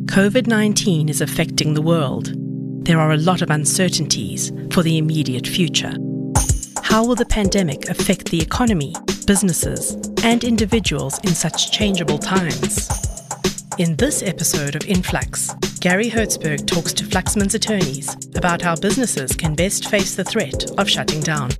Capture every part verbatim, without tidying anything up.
COVID nineteen is affecting the world. There are a lot of uncertainties for the immediate future. How will the pandemic affect the economy, businesses, and individuals in such changeable times? In this episode of Influx, Gary Hertzberg talks to Fluxman's attorneys about how businesses can best face the threat of shutting down.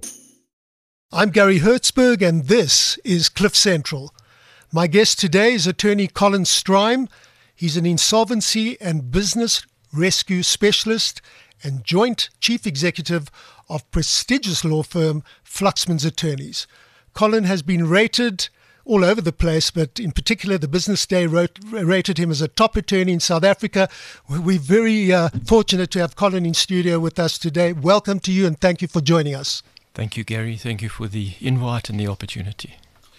I'm Gary Hertzberg and this is Cliff Central. My guest today is attorney Colin Strime. He's an insolvency and business rescue specialist and joint chief executive of prestigious law firm Fluxman's Attorneys. Colin has been rated all over the place, but in particular the Business Day wrote, rated him as a top attorney in South Africa. We're very uh, fortunate to have Colin in studio with us today. Welcome to you and thank you for joining us. Thank you, Gary. Thank you for the invite and the opportunity.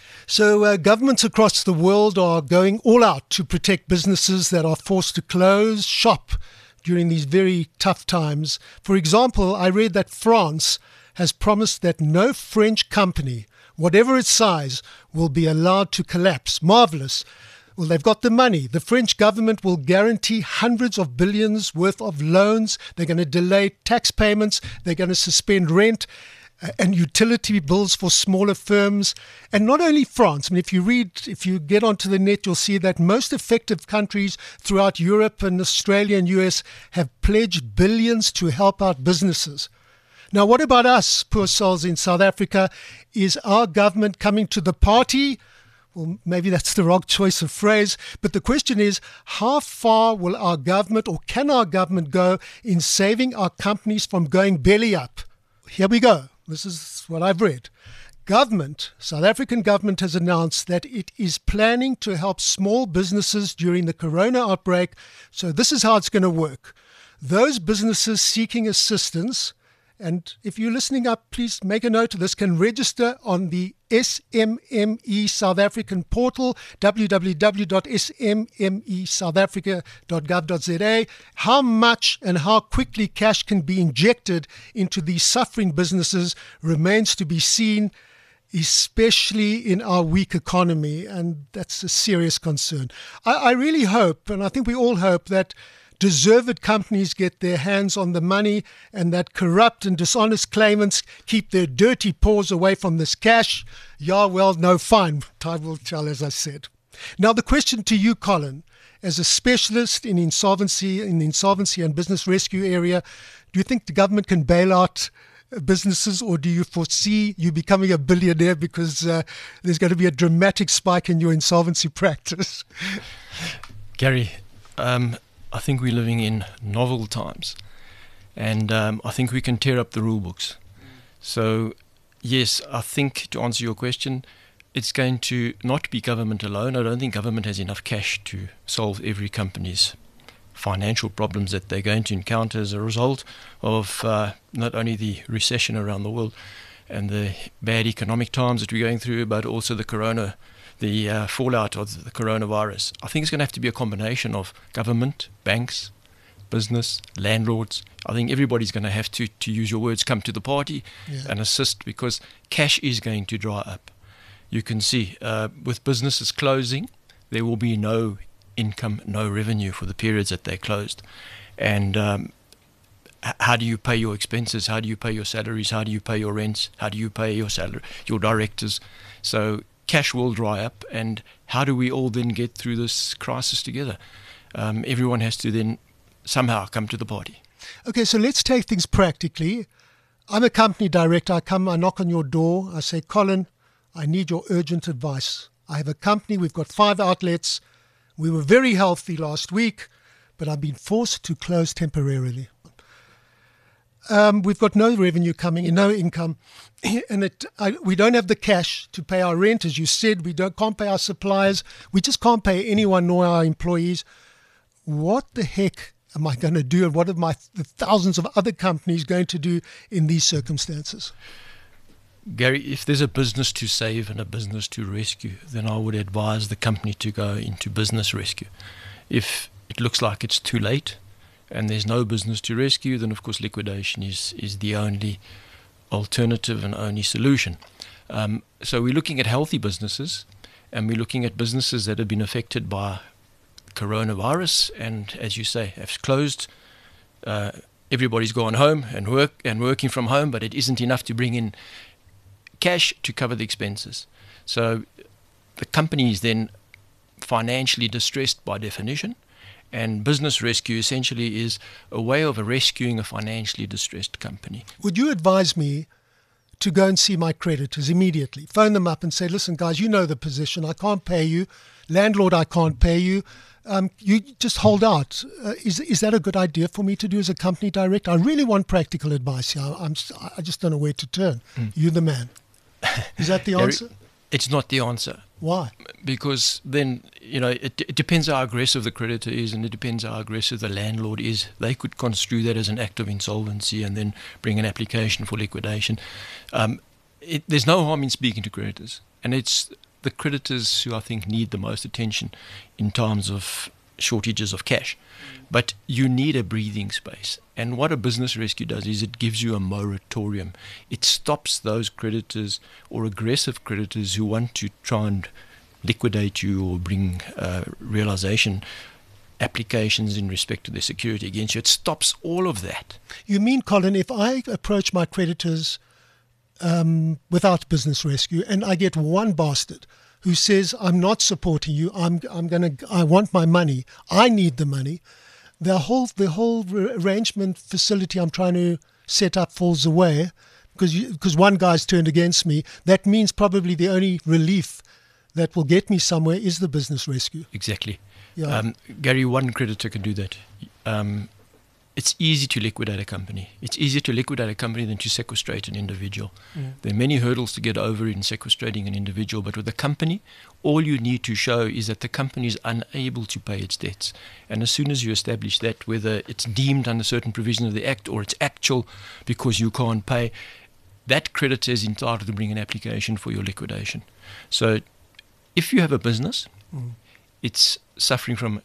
So uh, governments across the world are going all out to protect businesses that are forced to close shop during these very tough times. For example, I read that France has promised that no French company, whatever its size, will be allowed to collapse. Marvelous. Well, they've got the money. The French government will guarantee hundreds of billions worth of loans. They're going to delay tax payments. They're going to suspend rent and utility bills for smaller firms. And not only France. I mean, if you read, if you get onto the net, you'll see that most affected countries throughout Europe and Australia and U S have pledged billions to help out businesses. Now, what about us, poor souls in South Africa? Is our government coming to the party? Well, maybe that's the wrong choice of phrase. But the question is, how far will our government or can our government go in saving our companies from going belly up? Here we go. This is what I've read. Government, South African government has announced that it is planning to help small businesses during the corona outbreak. So this is how it's going to work. Those businesses seeking assistance, and if you're listening up, please make a note of this, can register on the S M M E South African portal, w w w dot s m m e south africa dot gov dot z a. How much and how quickly cash can be injected into these suffering businesses remains to be seen, especially in our weak economy, and that's a serious concern. I, I really hope, and I think we all hope, that deserved companies get their hands on the money and that corrupt and dishonest claimants keep their dirty paws away from this cash. Yeah, well, no, fine. Time will tell, as I said. Now, the question to you, Colin, as a specialist in insolvency, in the insolvency and business rescue area, do you think the government can bail out businesses, or do you foresee you becoming a billionaire because uh, there's going to be a dramatic spike in your insolvency practice? Gary, um, I think we're living in novel times, and um, I think we can tear up the rule books. So, yes, I think to answer your question, it's going to not be government alone. I don't think government has enough cash to solve every company's financial problems that they're going to encounter as a result of uh, not only the recession around the world and the bad economic times that we're going through, but also the corona the uh, fallout of the coronavirus. I think it's going to have to be a combination of government, banks, business, landlords. I think everybody's going to have to, to use your words, come to the party yeah. and assist, because cash is going to dry up. You can see uh, with businesses closing, there will be no income, no revenue for the periods that they're closed. And um, h- how do you pay your expenses? How do you pay your salaries? How do you pay your rents? How do you pay your salary, your directors? So cash will dry up, and how do we all then get through this crisis together? Um, everyone has to then somehow come to the party. Okay, so let's take things practically. I'm a company director. I come, I knock on your door. I say, Colin, I need your urgent advice. I have a company. We've got five outlets. We were very healthy last week, but I've been forced to close temporarily. Um, we've got no revenue coming in, no income, and it, I, we don't have the cash to pay our rent, as you said. We don't can't pay our suppliers. We just can't pay anyone nor our employees. What the heck am I going to do, and what are my the thousands of other companies going to do in these circumstances? Gary, if there's a business to save and a business to rescue, then I would advise the company to go into business rescue. If it looks like it's too late and there's no business to rescue, then of course liquidation is, is the only alternative and only solution. Um, so we're looking at healthy businesses, and we're looking at businesses that have been affected by coronavirus, and as you say, have closed. Uh, everybody's gone home and work and working from home, but it isn't enough to bring in cash to cover the expenses. So the company is then financially distressed by definition, and business rescue essentially is a way of rescuing a financially distressed company. Would you advise me to go and see my creditors immediately, phone them up and say, listen, guys, you know the position. I can't pay you. Landlord, I can't pay you. Um, you just hold out. Uh, is is that a good idea for me to do as a company director? I really want practical advice here. I'm, I just don't know where to turn. Mm. You're the man. Is that the answer? It's not the answer. Why? Because then, you know, it, it depends how aggressive the creditor is, and it depends how aggressive the landlord is. They could construe that as an act of insolvency and then bring an application for liquidation. Um, it, there's no harm in speaking to creditors, and it's the creditors who I think need the most attention in times of shortages of cash. But you need a breathing space. And what a business rescue does is it gives you a moratorium. It stops those creditors or aggressive creditors who want to try and liquidate you or bring uh, realization applications in respect to their security against you. It stops all of that. You mean, Colin, if I approach my creditors um, without business rescue and I get one bastard who says, I'm not supporting you, I'm I'm gonna I want my money, I need the money, the whole the whole arrangement facility I'm trying to set up falls away because you, because one guy's turned against me. That means probably the only relief that will get me somewhere is the business rescue. Exactly. Yeah. Um, Gary, one creditor can do that. Um, it's easy to liquidate a company. It's easier to liquidate a company than to sequestrate an individual. Mm. There are many hurdles to get over in sequestrating an individual, but with a company, all you need to show is that the company is unable to pay its debts. And as soon as you establish that, whether it's deemed under certain provision of the Act or it's actual because you can't pay, that creditor is entitled to bring an application for your liquidation. So if you have a business, mm. it's suffering from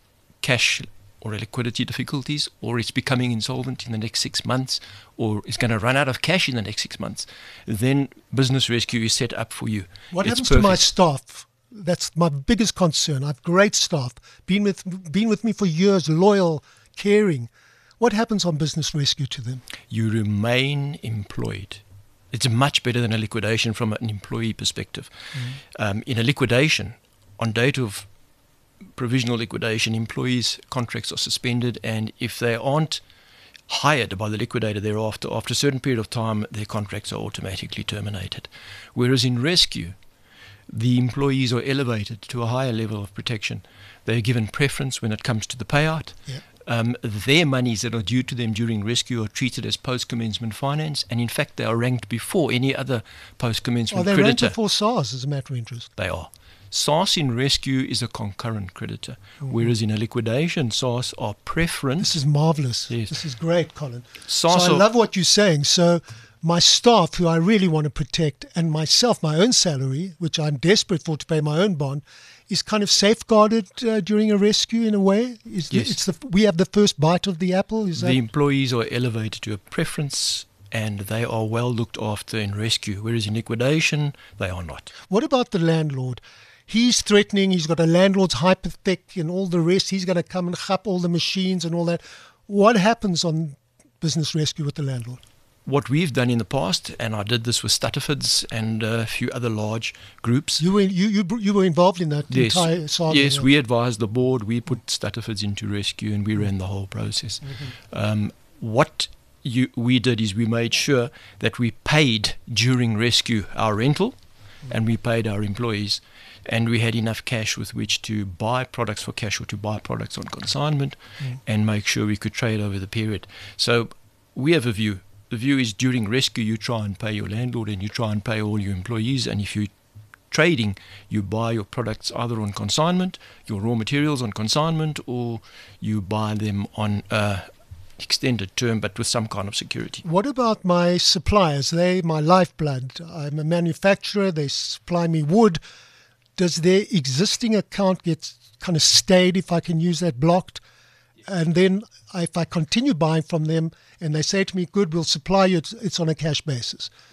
cash or liquidity difficulties, or it's becoming insolvent in the next six months, or it's going to run out of cash in the next six months, then business rescue is set up for you. What it's happens perfect. to my staff? That's my biggest concern. I've great staff, been with been with me for years, loyal, caring. What happens on business rescue to them? You remain employed. It's much better than a liquidation from an employee perspective. Mm. Um, in a liquidation, on date of provisional liquidation, employees' contracts are suspended, and if they aren't hired by the liquidator thereafter, after a certain period of time, their contracts are automatically terminated. Whereas in rescue, the employees are elevated to a higher level of protection. They are given preference when it comes to the payout. Yeah. Um, their monies that are due to them during rescue are treated as post-commencement finance, and in fact they are ranked before any other post-commencement creditor. Are they creditor. ranked before SARS as a matter of interest? They are. SARS in rescue is a concurrent creditor, mm. whereas in a liquidation, SARS are preference. This is marvelous. Yes. This is great, Colin. SARS so I are, love what you're saying. So my staff, who I really want to protect, and myself, my own salary, which I'm desperate for to pay my own bond, is kind of safeguarded uh, during a rescue in a way. Is yes. the, it's the, we have the first bite of the apple. Is the that? employees are elevated to a preference, and they are well looked after in rescue, whereas in liquidation, they are not. What about the landlord? He's threatening, he's got a landlord's hypothec and all the rest. He's going to come and chap all the machines and all that. What happens on business rescue with the landlord? What we've done in the past, and I did this with Stutterfords and a few other large groups. You were, you, you, you were involved in that yes. entire saga? Yes, yeah. we advised the board, we put Stutterfords into rescue, and we ran the whole process. Mm-hmm. Um, what you, we did is we made sure that we paid during rescue our rental, mm-hmm. and we paid our employees. And we had enough cash with which to buy products for cash or to buy products on consignment mm. and make sure we could trade over the period. So we have a view. The view is during rescue, you try and pay your landlord and you try and pay all your employees. And if you're trading, you buy your products either on consignment, your raw materials on consignment, or you buy them on uh, extended term but with some kind of security. What about my suppliers? They my lifeblood. I'm a manufacturer. They supply me wood. Does their existing account get kind of stayed, if I can use that, blocked? And then if I continue buying from them and they say to me, good, we'll supply you, it's, it's on a cash basis.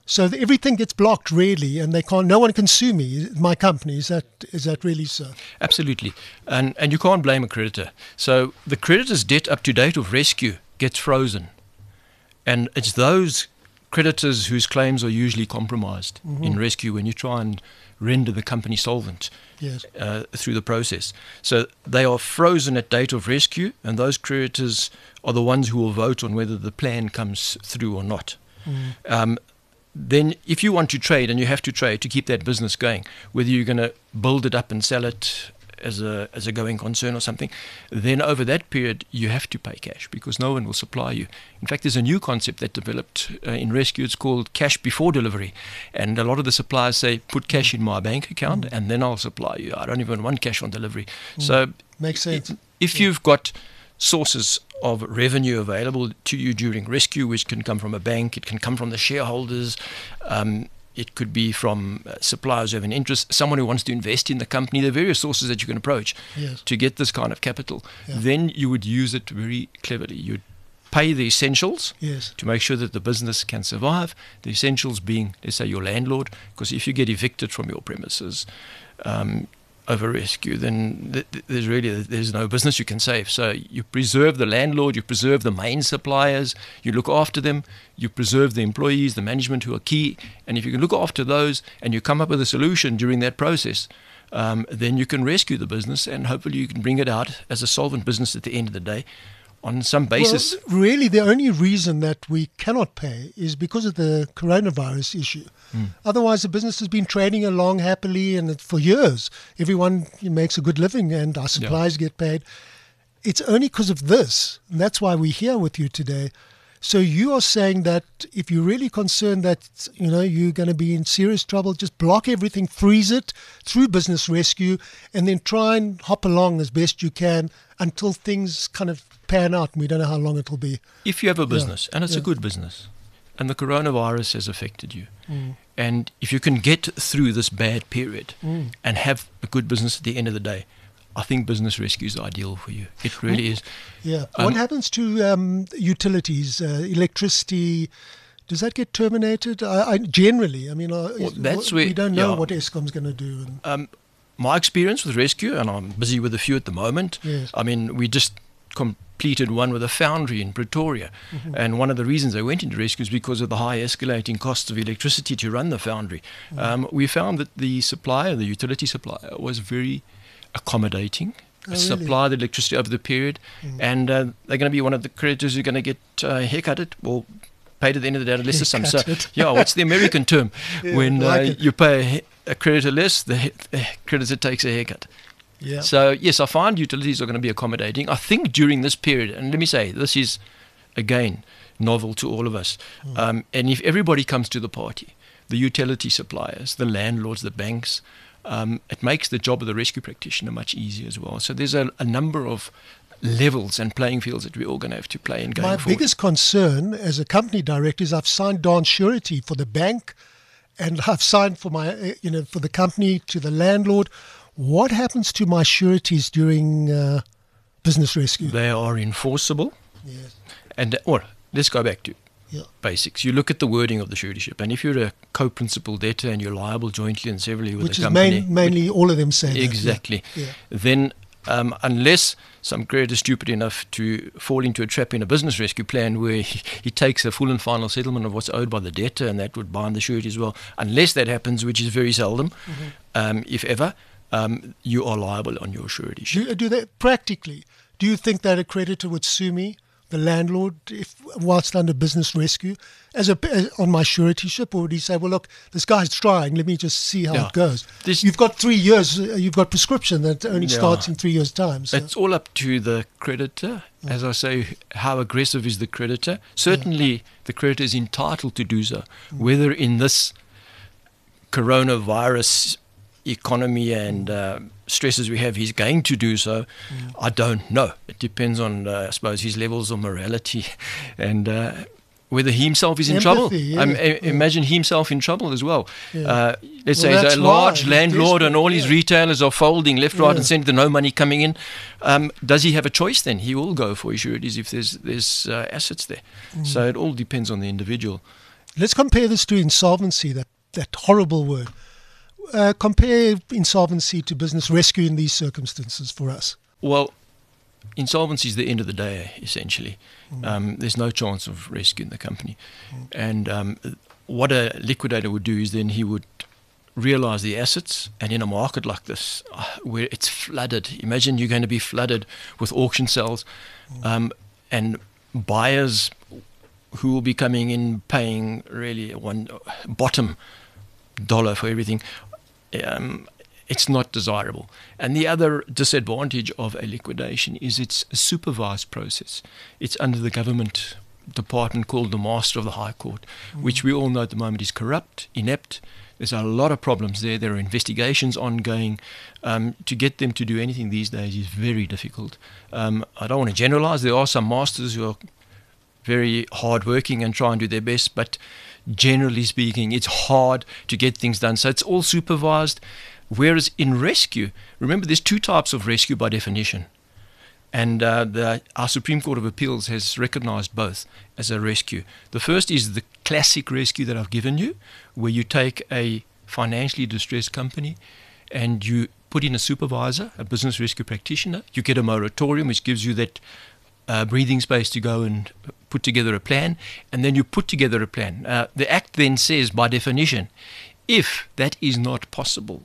So that everything gets blocked really, and they can't. No one can sue me. My company is that is that really so? Absolutely, and and you can't blame a creditor. So the creditor's debt up to date of rescue gets frozen, and it's those creditors whose claims are usually compromised mm-hmm. in rescue when you try and render the company solvent yes. uh, through the process. So they are frozen at date of rescue, and those creditors are the ones who will vote on whether the plan comes through or not. Mm. Um, then if you want to trade, and you have to trade to keep that business going, whether you're going to build it up and sell it as a as a going concern or something, then over that period you have to pay cash because no one will supply you. In fact, there's a new concept that developed uh, in rescue. It's called cash before delivery, and a lot of the suppliers say put cash in my bank account mm. and then I'll supply you. I don't even want cash on delivery. Mm. So makes sense. If yeah. you've got sources of revenue available to you during rescue, which can come from a bank, it can come from the shareholders, um, it could be from uh, suppliers who have an interest, someone who wants to invest in the company. There are various sources that you can approach yes. to get this kind of capital. Yeah. Then you would use it very cleverly. You'd pay the essentials yes. to make sure that the business can survive, the essentials being, let's say, your landlord, because if you get evicted from your premises um, over rescue, then th- th- there's really there's no business you can save. So you preserve the landlord, you preserve the main suppliers, you look after them, you preserve the employees, the management who are key, and if you can look after those and you come up with a solution during that process, um, then you can rescue the business and hopefully you can bring it out as a solvent business at the end of the day on some basis. Well, really, the only reason that we cannot pay is because of the coronavirus issue. Mm. Otherwise, the business has been trading along happily and for years. Everyone makes a good living and our suppliers yeah. get paid. It's only because of this, and that's why we're here with you today. So you are saying that if you're really concerned that, you know, you're going to be in serious trouble, just block everything, freeze it through business rescue, and then try and hop along as best you can until things kind of pan out, and we don't know how long it'll be. If you have a business, yeah. and it's yeah. a good business, and the coronavirus has affected you, mm. and if you can get through this bad period mm. and have a good business at the end of the day, I think business rescue is ideal for you. It really is. Yeah. Um, what happens to um, utilities, uh, electricity? Does that get terminated? I, I, generally, I mean, uh, well, that's we where, don't know yeah. what Eskom's going to do. And um, my experience with rescue, and I'm busy with a few at the moment. Yes. I mean, we just completed one with a foundry in Pretoria, mm-hmm. and one of the reasons I went into rescue is because of the high escalating costs of electricity to run the foundry. Mm-hmm. Um, we found that the supplier, the utility supplier, was very accommodating, oh, supply really? the electricity over the period, mm. and uh, they're going to be one of the creditors who are going to get uh, haircutted or paid at the end of the day unless there's some. So, yeah, what's the American term? yeah, when like uh, you pay a, a creditor less, the, the creditor takes a haircut. Yeah. So, yes, I find utilities are going to be accommodating. I think during this period, and let me say, this is, again, novel to all of us, mm. um, and if everybody comes to the party, the utility suppliers, the landlords, the banks, Um, it makes the job of the rescue practitioner much easier as well. So there's a, a number of levels and playing fields that we're all going to have to play in going My forward. biggest concern as a company director is I've signed down surety for the bank, and I've signed for my, uh, you know, for the company to the landlord. What happens to my sureties during uh, business rescue? They are enforceable. Yes. And or let's go back to Yeah. basics. You look at the wording of the suretyship, and if you're a co-principal debtor and you're liable jointly and severally with Which the is company, main, mainly all of them say exactly, that. Yeah. Yeah. then um, unless some creditor is stupid enough to fall into a trap in a business rescue plan where he, he takes a full and final settlement of what's owed by the debtor, and that would bind the surety as well, unless that happens, which is very seldom, mm-hmm. um, if ever, um, you are liable on your suretyship. Do, do they, practically, do you think that a creditor would sue me, the landlord, if whilst under business rescue, as a as, on my suretyship, or would he say, "Well, look, this guy's trying. Let me just see how yeah. it goes." This, you've got three years. Uh, you've got prescription that only yeah. starts in three years' time. So. It's all up to the creditor. Yeah. As I say, how aggressive is the creditor? Certainly, yeah. the creditor is entitled to do so. Mm. Whether in this coronavirus economy and uh, stresses we have, he's going to do so. Mm. I don't know. It depends on, uh, I suppose, his levels of morality and uh, whether he himself is in Empathy, trouble. yeah, Um, yeah. Imagine himself in trouble as well. Yeah. Uh, let's Well, say he's that's a large why. He's landlord and all his desperate, yeah. retailers are folding left, right Yeah. and centre, no money coming in. Um, does he have a choice then? He will go for his sureties if there's, there's uh, assets there. Mm. So it all depends on the individual. Let's compare this to insolvency, that, that horrible word. Uh, compare insolvency to business rescue in these circumstances for us. Well, insolvency is the end of the day, essentially. Mm. Um, there's no chance of rescuing the company. Mm. And um, what a liquidator would do is then he would realize the assets, and in a market like this, uh, where it's flooded, imagine you're going to be flooded with auction sales, um, and buyers who will be coming in paying really one bottom dollar for everything. Um, it's not desirable. And the other disadvantage of a liquidation is it's a supervised process. It's under the government department called the Master of the High Court, mm. which we all know at the moment is corrupt, inept. There's a lot of problems there. There are investigations ongoing. Um, to get them to do anything these days is very difficult. Um, I don't want to generalize. There are some masters who are very hardworking and try and do their best, but generally speaking, it's hard to get things done. So it's all supervised. Whereas in rescue, remember, there's two types of rescue by definition. And uh, the, our Supreme Court of Appeals has recognized both as a rescue. The first is the classic rescue that I've given you, where you take a financially distressed company and you put in a supervisor, a business rescue practitioner. You get a moratorium, which gives you that uh, breathing space to go and put together a plan, and then you put together a plan. Uh, the Act then says, by definition, if that is not possible,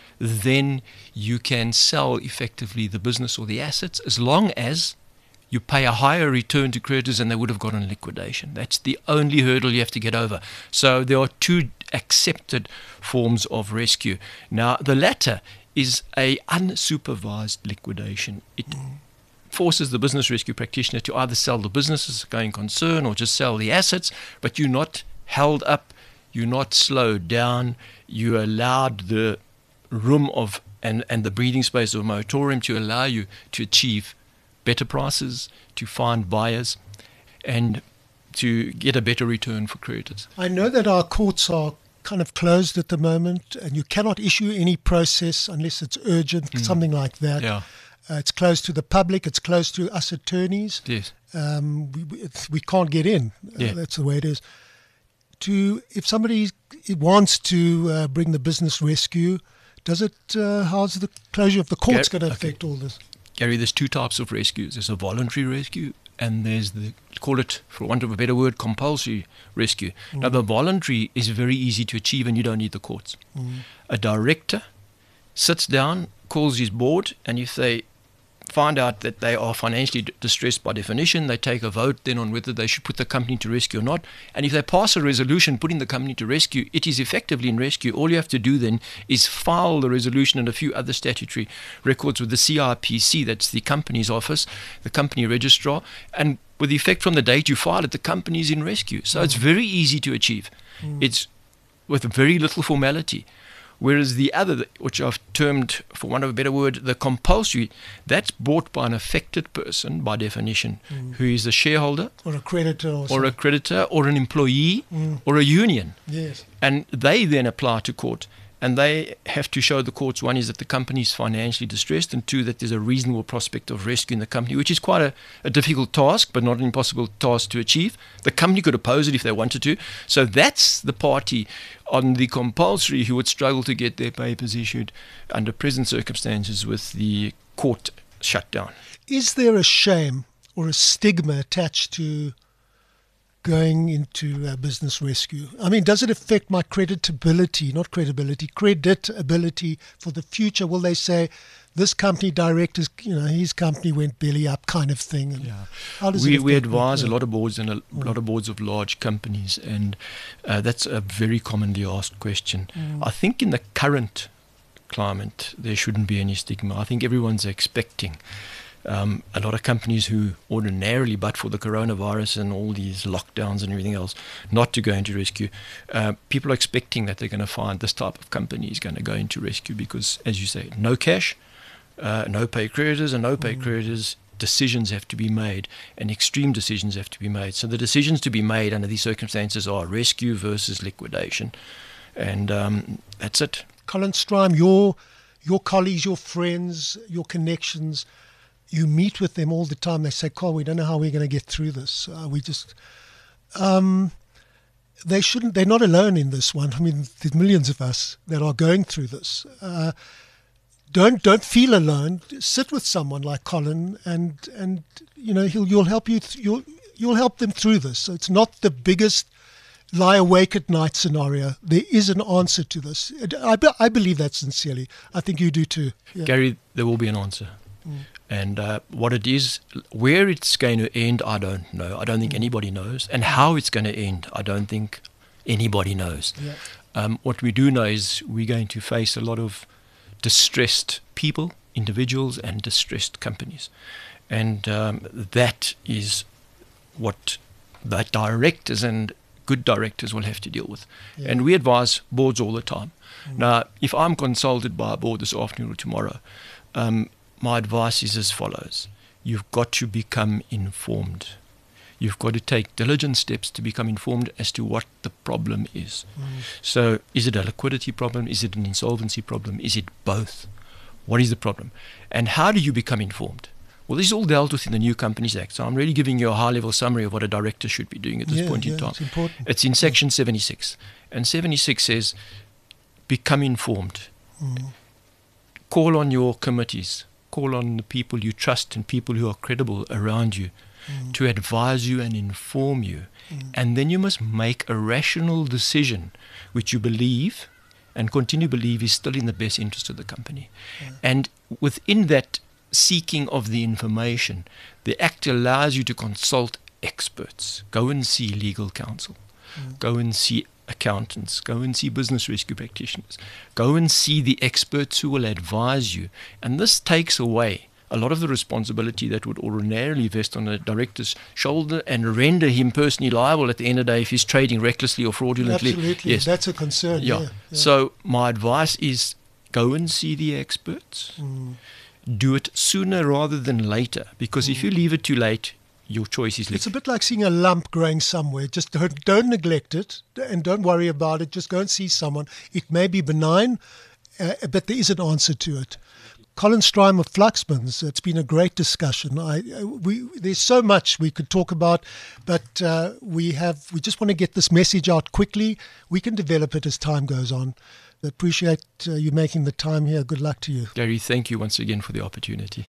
then you can sell effectively the business or the assets as long as you pay a higher return to creditors than they would have got on liquidation. That's the only hurdle you have to get over. So there are two accepted forms of rescue. Now, the latter is a unsupervised liquidation. It mm. forces the business rescue practitioner to either sell the business as a going concern or just sell the assets, but you're not held up, you're not slowed down, you allowed the room of and, and the breathing space of a moratorium to allow you to achieve better prices, to find buyers, and to get a better return for creditors. I know that our courts are kind of closed at the moment, and you cannot issue any process unless it's urgent, mm. something like that. Yeah. Uh, it's closed to the public, it's closed to us attorneys. Yes. Um, we, it's, we can't get in. Yeah. Uh, that's the way it is. To, if somebody wants to uh, bring the business rescue, Does it, uh, how's the closure of the courts Gar- going to affect okay. all this? Gary, there's two types of rescues. There's a voluntary rescue, and there's the, call it, for want of a better word, compulsory rescue. Mm. Now, the voluntary is very easy to achieve, and you don't need the courts. Mm. A director sits down, calls his board, and if they find out that they are financially d- distressed by definition, they take a vote then on whether they should put the company to rescue or not. And if they pass a resolution putting the company to rescue, it is effectively in rescue. All you have to do then is file the resolution and a few other statutory records with the C I P C, that's the company's office, the company registrar, and with effect from the date you file it, the company is in rescue. So mm. it's very easy to achieve. Mm. It's with very little formality. Whereas the other, which I've termed, for want of a better word, the compulsory, that's bought by an affected person by definition, mm. who is a shareholder or a creditor or, or a creditor or an employee mm. or a union. Yes. And they then apply to court, and they have to show the courts, one is that the company is financially distressed, and two, that there's a reasonable prospect of rescuing the company, which is quite a, a difficult task, but not an impossible task to achieve. The company could oppose it if they wanted to. So that's the party on the compulsory who would struggle to get their papers issued under present circumstances with the court shut down. Is there a shame or a stigma attached to going into uh, business rescue? I mean, does it affect my creditability, not credibility, creditability for the future? Will they say, this company director's, you know, his company went belly up kind of thing? And yeah. How does we it we affect advise that? a lot of boards and a mm. lot of boards of large companies, and uh, that's a very commonly asked question. Mm. I think in the current climate, there shouldn't be any stigma. I think everyone's expecting Um, a lot of companies who ordinarily, but for the coronavirus and all these lockdowns and everything else, not to go into rescue, uh, people are expecting that they're going to find this type of company is going to go into rescue because, as you say, no cash, uh, no pay creditors, and no pay mm. creditors, decisions have to be made, and extreme decisions have to be made. So the decisions to be made under these circumstances are rescue versus liquidation, and um, that's it. Colin Strime, your, your colleagues, your friends, your connections, you meet with them all the time. They say, Carl, we don't know how we're going to get through this. Uh, we just, um, they shouldn't. They're not alone in this one. I mean, there's millions of us that are going through this. Uh, don't don't feel alone. Sit with someone like Colin, and and you know he'll you'll help you. Th- you'll you'll help them through this. So it's not the biggest lie awake at night scenario. There is an answer to this. I, be- I believe that sincerely. I think you do too. Yeah. Gary, there will be an answer. Mm. And uh, what it is, where it's going to end, I don't know. I don't think mm. anybody knows. And how it's going to end, I don't think anybody knows. Yeah. Um, what we do know is we're going to face a lot of distressed people, individuals, and distressed companies. And um, that is what the directors and good directors will have to deal with. Yeah. And we advise boards all the time. Mm. Now, if I'm consulted by a board this afternoon or tomorrow, um, my advice is as follows. You've got to become informed. You've got to take diligent steps to become informed as to what the problem is. Mm. So is it a liquidity problem? Is it an insolvency problem? Is it both? What is the problem? And how do you become informed? Well, this is all dealt with in the New Companies Act. So I'm really giving you a high-level summary of what a director should be doing at this yeah, point yeah, in time. It's important. It's in Section seventy-six. And seventy-six says, become informed. Mm. Call on your committees. Call on the people you trust and people who are credible around you mm. to advise you and inform you. Mm. And then you must make a rational decision which you believe and continue to believe is still in the best interest of the company. Yeah. And within that seeking of the information, the Act allows you to consult experts. Go and see legal counsel. Mm. Go and see accountants. Go and see business rescue practitioners. Go and see the experts who will advise you. And this takes away a lot of the responsibility that would ordinarily vest on a director's shoulder and render him personally liable at the end of the day if he's trading recklessly or fraudulently. Absolutely. Yes. That's a concern. Yeah. Yeah, yeah. So my advice is go and see the experts. Mm. Do it sooner rather than later, because mm. if you leave it too late, your choice is left. It's a bit like seeing a lump growing somewhere. Just don't, don't neglect it and don't worry about it. Just go and see someone. It may be benign, uh, but there is an answer to it. Colin Strime of Fluxman's, it's been a great discussion. I, we, there's so much we could talk about, but uh, we have we just want to get this message out quickly. We can develop it as time goes on. I appreciate uh, you making the time here. Good luck to you. Gary, thank you once again for the opportunity.